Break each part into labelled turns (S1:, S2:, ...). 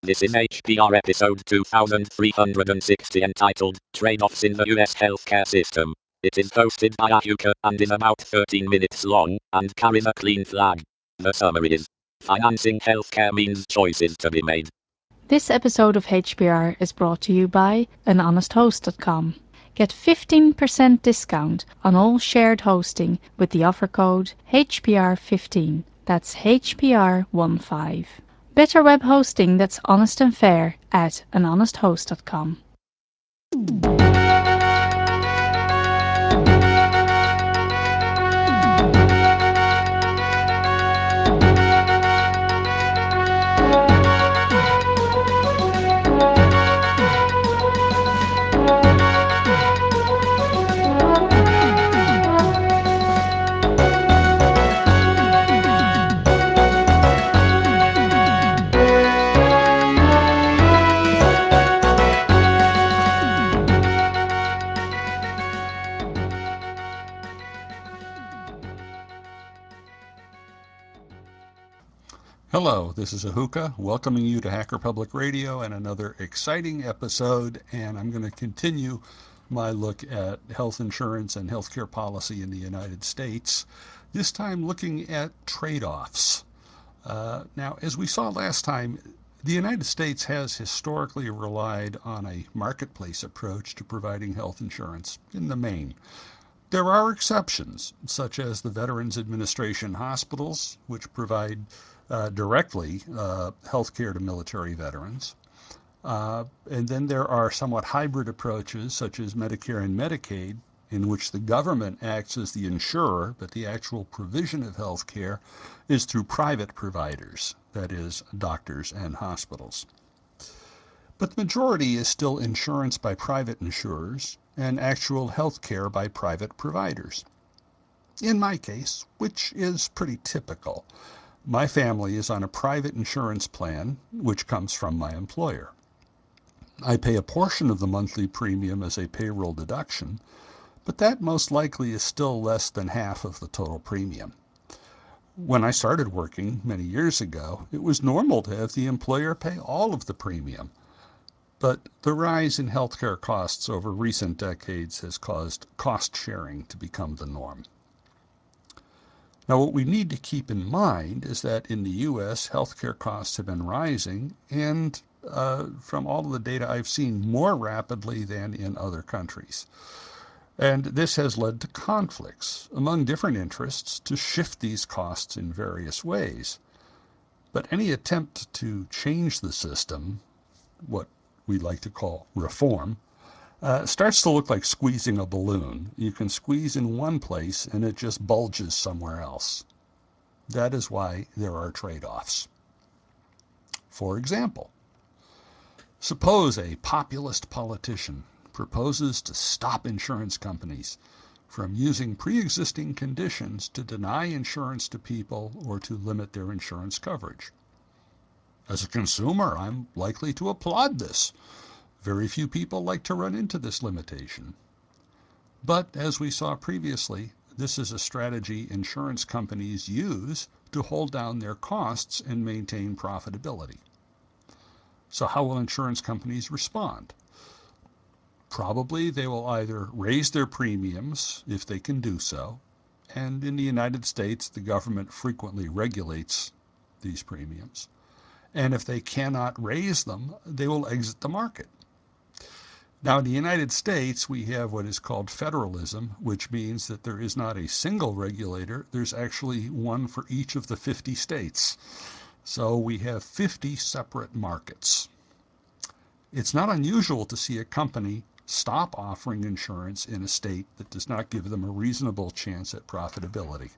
S1: This is HPR episode 2360 entitled Trade-offs in the US Healthcare System. It is hosted by Ahuka and is about 13 minutes long and carries a clean flag. The summary is: financing healthcare means choices to be made.
S2: This episode of HPR is brought to you by anhonesthost.com. Get 15% discount on all shared hosting with the offer code HPR15. That's HPR15. Better web hosting that's honest and fair at anhonesthost.com.
S3: Hello, this is Ahuka, welcoming you to Hacker Public Radio and another exciting episode, and I'm going to continue my look at health insurance and healthcare policy in the United States, this time looking at trade-offs. Now, as we saw last time, the United States has historically relied on a marketplace approach to providing health insurance in the main. There are exceptions, such as the Veterans Administration hospitals, which provide directly health care to military veterans. And then there are somewhat hybrid approaches, such as Medicare and Medicaid, in which the government acts as the insurer, but the actual provision of health care is through private providers, that is, doctors and hospitals. But the majority is still insurance by private insurers and actual health care by private providers. In my case, which is pretty typical, my family is on a private insurance plan, which comes from my employer. I pay a portion of the monthly premium as a payroll deduction, but that most likely is still less than half of the total premium. When I started working many years ago, it was normal to have the employer pay all of the premium. But the rise in healthcare costs over recent decades has caused cost sharing to become the norm. Now, what we need to keep in mind is that in the U.S., healthcare costs have been rising, and from all of the data I've seen, more rapidly than in other countries. And this has led to conflicts among different interests to shift these costs in various ways. But any attempt to change the system, what we like to call reform, starts to look like squeezing a balloon. You can squeeze in one place and it just bulges somewhere else. That is why there are trade-offs. For example, suppose a populist politician proposes to stop insurance companies from using pre-existing conditions to deny insurance to people or to limit their insurance coverage. As a consumer, I'm likely to applaud this. Very few people like to run into this limitation. But as we saw previously, this is a strategy insurance companies use to hold down their costs and maintain profitability. So how will insurance companies respond? Probably they will either raise their premiums if they can do so, and in the United States the government frequently regulates these premiums, and if they cannot raise them, they will exit the market. Now, in the United States, we have what is called federalism, which means that there is not a single regulator. There's actually one for each of the 50 states. So we have 50 separate markets. It's not unusual to see a company stop offering insurance in a state that does not give them a reasonable chance at profitability.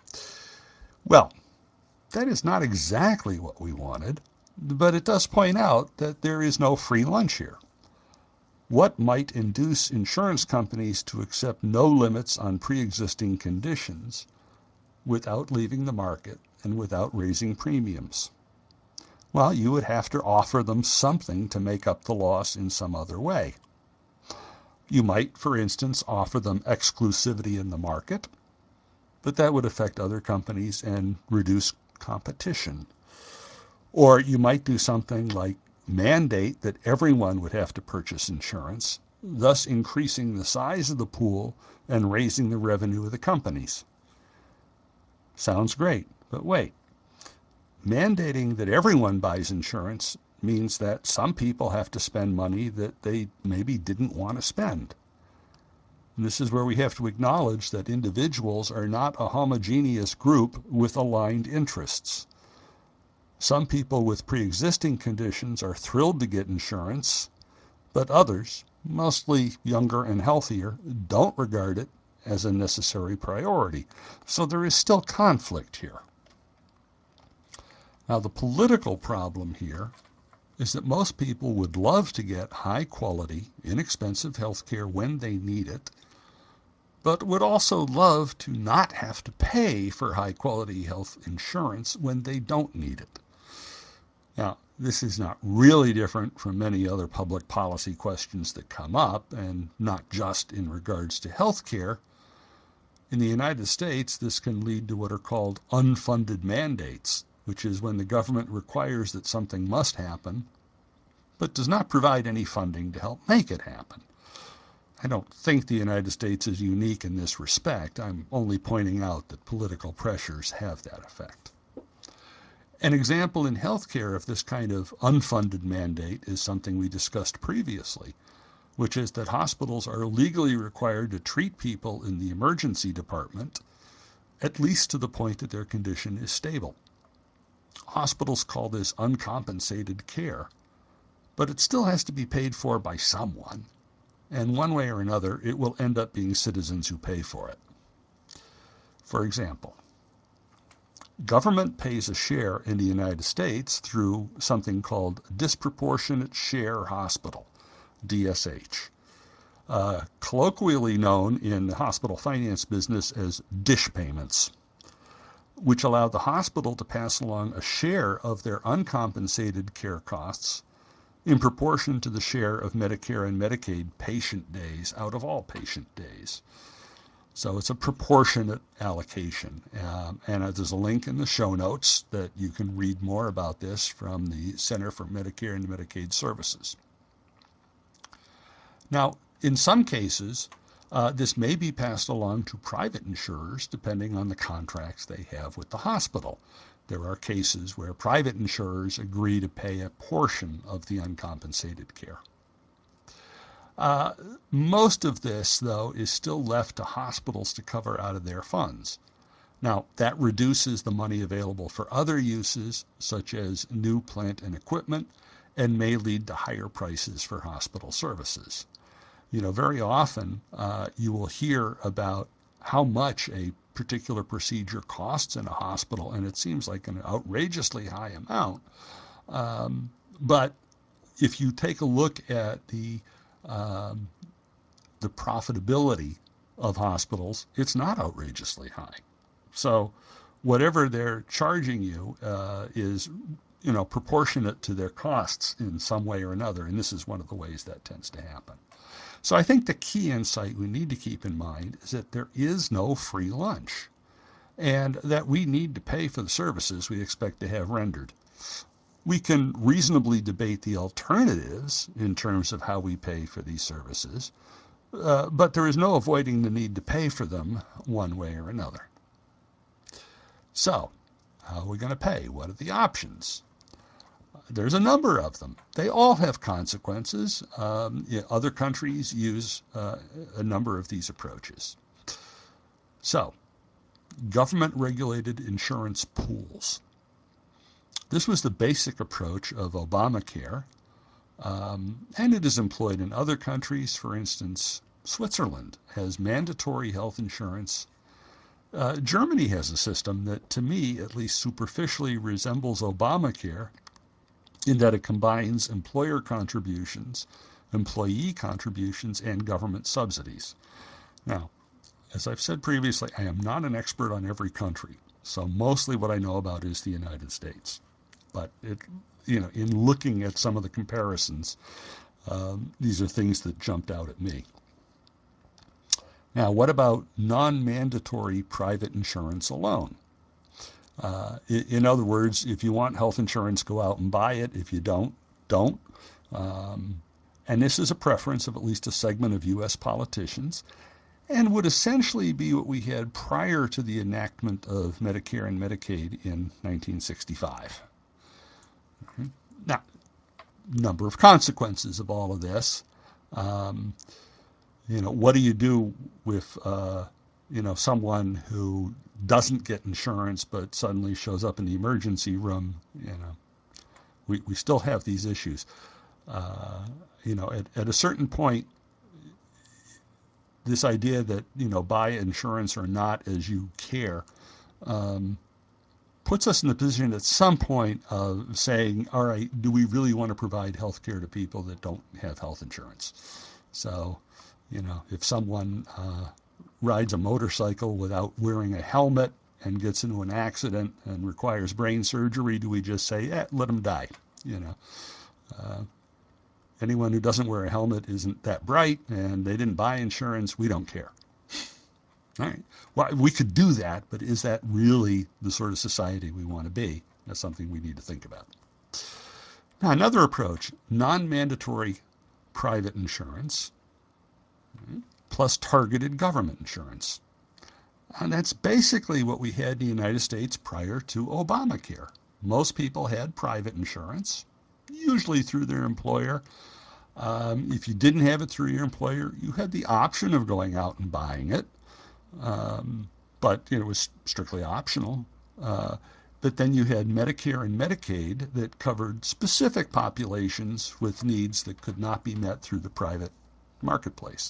S3: Well, that is not exactly what we wanted, but it does point out that there is no free lunch here. What might induce insurance companies to accept no limits on pre-existing conditions without leaving the market and without raising premiums? Well, you would have to offer them something to make up the loss in some other way. You might, for instance, offer them exclusivity in the market, but that would affect other companies and reduce competition. Or you might do something like mandate that everyone would have to purchase insurance, thus increasing the size of the pool and raising the revenue of the companies. Sounds great, but wait. Mandating that everyone buys insurance means that some people have to spend money that they maybe didn't want to spend. And this is where we have to acknowledge that individuals are not a homogeneous group with aligned interests. Some people with pre-existing conditions are thrilled to get insurance, but others, mostly younger and healthier, don't regard it as a necessary priority. So there is still conflict here. Now, the political problem here is that most people would love to get high-quality, inexpensive health care when they need it, but would also love to not have to pay for high-quality health insurance when they don't need it. Now, this is not really different from many other public policy questions that come up, and not just in regards to health care. In the United States, this can lead to what are called unfunded mandates, which is when the government requires that something must happen, but does not provide any funding to help make it happen. I don't think the United States is unique in this respect. I'm only pointing out that political pressures have that effect. An example in healthcare of this kind of unfunded mandate is something we discussed previously, which is that hospitals are legally required to treat people in the emergency department, at least to the point that their condition is stable. Hospitals call this uncompensated care, but it still has to be paid for by someone, and one way or another it will end up being citizens who pay for it. For example, government pays a share in the United States through something called Disproportionate Share Hospital, DSH, colloquially known in the hospital finance business as DISH payments, which allow the hospital to pass along a share of their uncompensated care costs in proportion to the share of Medicare and Medicaid patient days out of all patient days. So it's a proportionate allocation. And there's a link in the show notes that you can read more about this from the Center for Medicare and Medicaid Services. Now, in some cases, this may be passed along to private insurers depending on the contracts they have with the hospital. There are cases where private insurers agree to pay a portion of the uncompensated care. Most of this, though, is still left to hospitals to cover out of their funds. Now, that reduces the money available for other uses, such as new plant and equipment, and may lead to higher prices for hospital services. Very often you will hear about how much a particular procedure costs in a hospital, and it seems like an outrageously high amount. But if you take a look at the profitability of hospitals, it's not outrageously high. So whatever they're charging you is proportionate to their costs in some way or another, and this is one of the ways that tends to happen. So I think the key insight we need to keep in mind is that there is no free lunch, and that we need to pay for the services we expect to have rendered. We can reasonably debate the alternatives in terms of how we pay for these services, but there is no avoiding the need to pay for them one way or another. So, how are we going to pay? What are the options? There's a number of them. They all have consequences. Other countries use a number of these approaches. So, government-regulated insurance pools. This was the basic approach of Obamacare, and it is employed in other countries. For instance, Switzerland has mandatory health insurance. Germany has a system that, to me, at least superficially resembles Obamacare, in that it combines employer contributions, employee contributions, and government subsidies. Now, as I've said previously, I am not an expert on every country, so mostly what I know about is the United States. But in looking at some of the comparisons, these are things that jumped out at me. Now, what about non-mandatory private insurance alone? In other words, if you want health insurance, go out and buy it. If you don't, don't. And this is a preference of at least a segment of U.S. politicians, and would essentially be what we had prior to the enactment of Medicare and Medicaid in 1965. Now, number of consequences of all of this. What do you do with someone who doesn't get insurance but suddenly shows up in the emergency room? We still have these issues. At a certain point, this idea that buy insurance or not as you care puts us in the position at some point of saying, all right, do we really want to provide health care to people that don't have health insurance? So, if someone rides a motorcycle without wearing a helmet and gets into an accident and requires brain surgery, do we just say, let them die? Anyone who doesn't wear a helmet isn't that bright, and they didn't buy insurance, we don't care. All right. Well, we could do that, but is that really the sort of society we want to be? That's something we need to think about. Now, another approach, non-mandatory private insurance plus targeted government insurance. And that's basically what we had in the United States prior to Obamacare. Most people had private insurance, usually through their employer. If you didn't have it through your employer, you had the option of going out and buying it. But it was strictly optional. But then you had Medicare and Medicaid that covered specific populations with needs that could not be met through the private marketplace.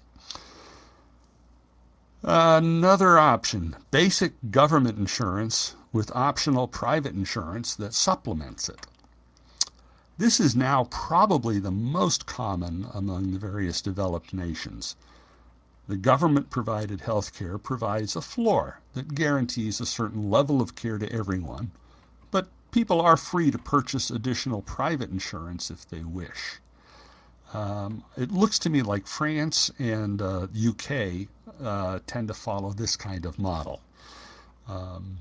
S3: Another option, basic government insurance with optional private insurance that supplements it. This is now probably the most common among the various developed nations. The government-provided health care provides a floor that guarantees a certain level of care to everyone, but people are free to purchase additional private insurance if they wish. It looks to me like France and UK tend to follow this kind of model. And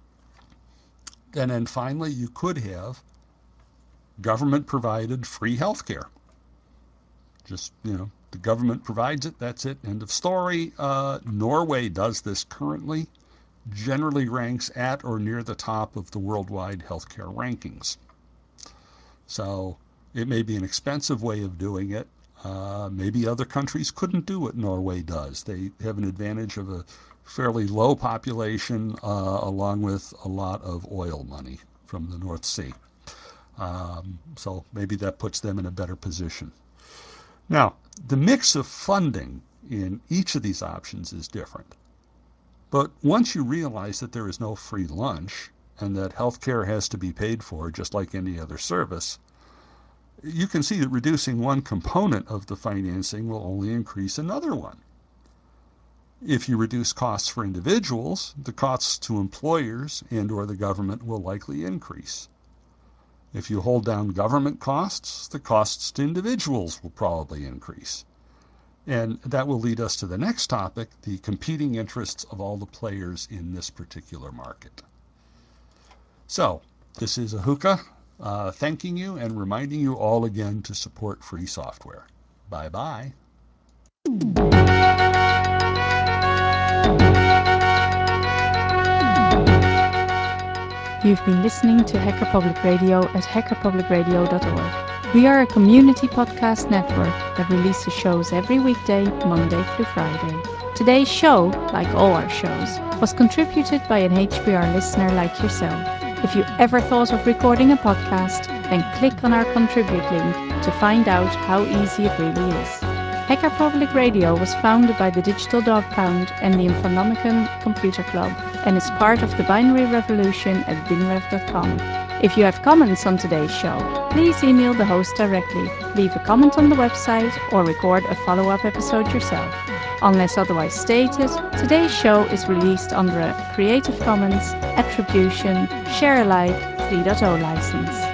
S3: then finally, you could have government-provided free health care. Just, the government provides it, that's it, end of story. Norway does this currently, generally ranks at or near the top of the worldwide healthcare rankings. So it may be an expensive way of doing it. Maybe other countries couldn't do what Norway does. They have an advantage of a fairly low population along with a lot of oil money from the North Sea. So maybe that puts them in a better position. Now, the mix of funding in each of these options is different. But once you realize that there is no free lunch and that healthcare has to be paid for just like any other service, you can see that reducing one component of the financing will only increase another one. If you reduce costs for individuals, the costs to employers and/or the government will likely increase. If you hold down government costs, the costs to individuals will probably increase. And that will lead us to the next topic, the competing interests of all the players in this particular market. So, this is Ahuka thanking you and reminding you all again to support free software. Bye-bye.
S2: You've been listening to Hacker Public Radio at hackerpublicradio.org. We are a community podcast network that releases shows every weekday, Monday through Friday. Today's show, like all our shows, was contributed by an HPR listener like yourself. If you ever thought of recording a podcast, then click on our contribute link to find out how easy it really is. Hacker Public Radio was founded by the Digital Dog Pound and the Infonomicon Computer Club and is part of the binary revolution at binrev.com. If you have comments on today's show, please email the host directly, leave a comment on the website, or record a follow-up episode yourself. Unless otherwise stated, today's show is released under a Creative Commons Attribution Share Alike 3.0 license.